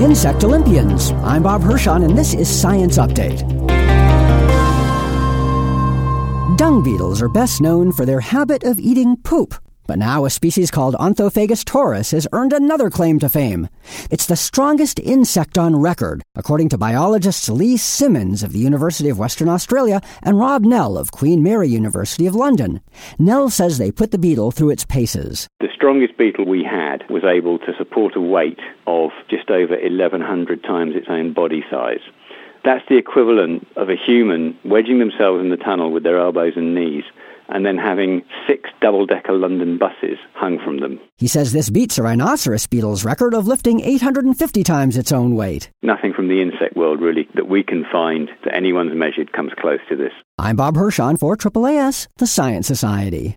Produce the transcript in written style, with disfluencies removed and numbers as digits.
Insect Olympians. I'm Bob Hirschon, and this is Science Update. Dung beetles are best known for their habit of eating poop. But now a species called Onthophagus taurus has earned another claim to fame. It's the strongest insect on record, according to biologists Lee Simmons of the University of Western Australia and Rob Nell of Queen Mary University of London. Nell says they put the beetle through its paces. The strongest beetle we had was able to support a weight of just over 1,100 times its own body size. That's the equivalent of a human wedging themselves in the tunnel with their elbows and knees and then having 6 double-decker London buses hung from them. He says this beats a rhinoceros beetle's record of lifting 850 times its own weight. Nothing from the insect world, really, that we can find that anyone's measured comes close to this. I'm Bob Hirschon for AAAS, the Science Society.